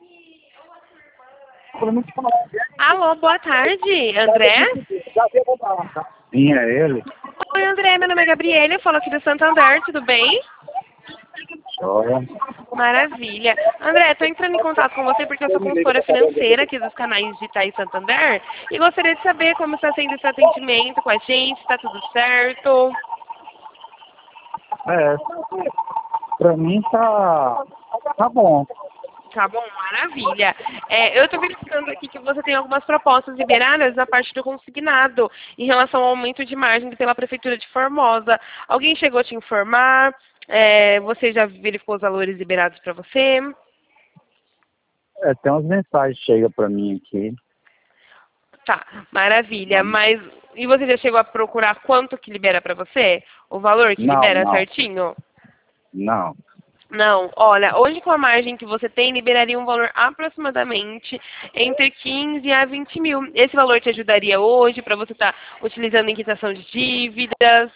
Alô, boa tarde, André? Sim, é ele. Oi, André, meu nome é Gabriela, eu falo aqui do Santander, tudo bem? Olha, Maravilha. André, estou entrando em contato com você porque eu sou consultora financeira aqui dos canais digitais Santander e gostaria de saber como está sendo esse atendimento com a gente, está tudo certo? é, pra mim tá bom. Tá bom, maravilha. Eu estou verificando aqui que você tem algumas propostas liberadas na parte do consignado em relação ao aumento de margem pela Prefeitura de Formosa. Alguém chegou a te informar? Você já verificou os valores liberados para você? Tem umas mensagens que chegam pra mim aqui. Tá, maravilha. Mas e você já chegou a procurar quanto que libera para você? O valor que Não, libera não, certinho? não. Não, olha, hoje com a margem que você tem, liberaria um valor aproximadamente entre 15 a 20 mil. Esse valor te ajudaria hoje para você estar utilizando em quitação de dívidas?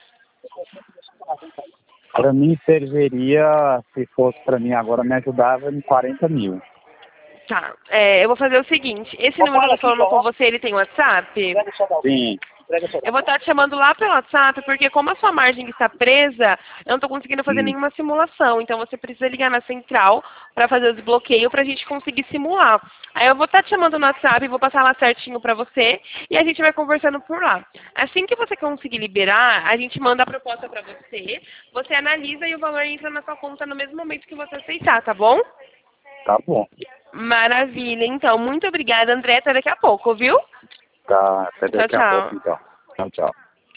Pra mim serviria, se fosse pra mim agora, me ajudava em 40 mil. Tá, eu vou fazer o seguinte, esse número que eu tô falando com você, ele tem WhatsApp? Sim, Eu vou estar te chamando lá pelo WhatsApp, porque como a sua margem está presa, eu não estou conseguindo fazer sim. nenhuma simulação. Então você precisa ligar na central para fazer o desbloqueio para a gente conseguir simular. Aí eu vou estar te chamando no WhatsApp, vou passar lá certinho para você e a gente vai conversando por lá. Assim que você conseguir liberar, a gente manda a proposta para você, você analisa e o valor entra na sua conta no mesmo momento que você aceitar, tá bom? Tá bom. Maravilha. Então, muito obrigada, André. Até daqui a pouco, viu? Tá, até Tchau, daqui a pouco tchau. então. Tchau, tchau.